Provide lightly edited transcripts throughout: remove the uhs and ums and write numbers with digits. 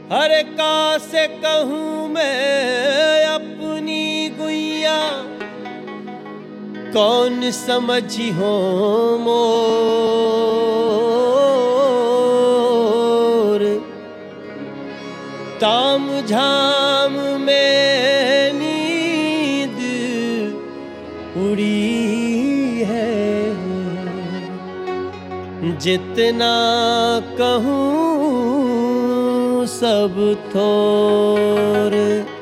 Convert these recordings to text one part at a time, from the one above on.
हरे का से कहूँ मैं अपनी गुइया, कौन समझी हो मोर। ताम झाम में नींद उड़ी है, जितना कहूँ सब थोर।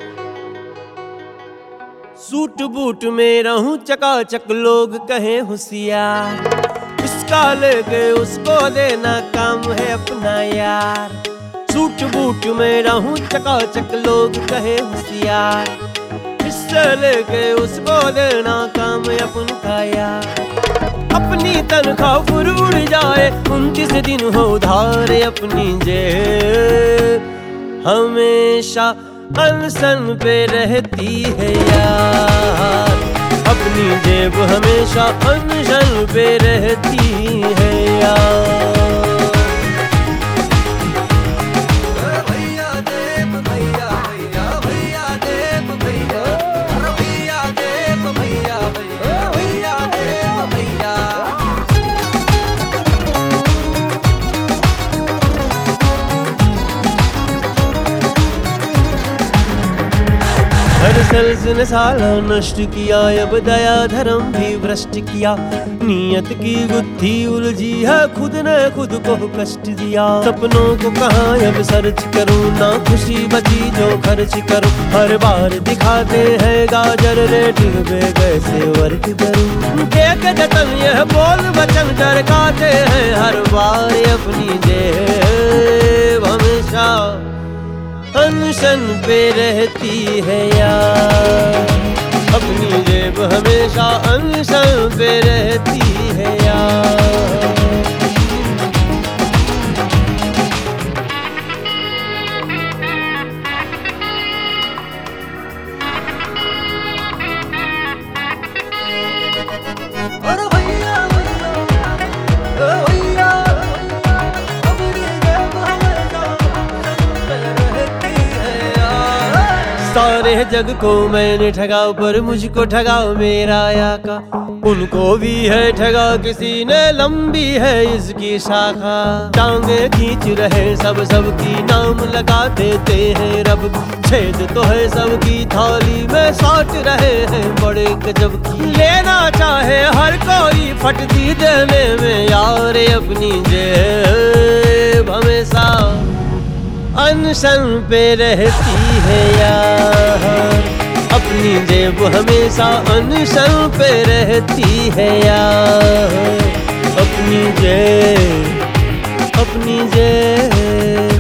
सूट बूट में रहूं चकाचक, लोग कहे होशियार, इसका लेके उसको देना काम है अपना यार। सूट बूट में रहूं चकाचक, लोग कहे होशियार, इससे लेके उसको देना काम है अपना यार। अपनी तनख्वाह फिर उड़ जाए, 29 दिन हो उधार, अपनी जेब हमेशा अनशन पे रहती है यार। अपनी जेब हमेशा अनशन पे रहती है यार। हर सेल्स ने साला नष्ट किया, अब दया धर्म भी भ्रष्ट किया। नियत की गुत्थी उलझी है, खुद ने खुद को कष्ट दिया। सपनों को कहाँ अब सर्च करूँ, ना खुशी बची जो खर्च करूँ। हर बार दिखाते हैं गाजर रेटिंग पे, कैसे वर्क करूँ। देख जतन यह बोल वचन चरकाते हैं हर बार, अपनी जेब हमेशा अनशन पे रहती है यार। अपनी जेब हमेशा अनशन पे रहती है यार। सारे जग को मैंने ठगा, पर मुझको ठगा मेरा आका। उनको भी है ठगा, किसी ने लंबी है इसकी शाखा। टांगे खींच रहे सब सबकी, नाम लगा देते हैं रब। छेद तो है सबकी थाली में, साट रहे हैं बड़े गजब की। लेना चाहे हर कोई फटती देने में यार, अपनी जेब हमेशा अनशन पे रहती है यार। अपनी जेब हमेशा अनशन पे रहती है यार। अपनी जेब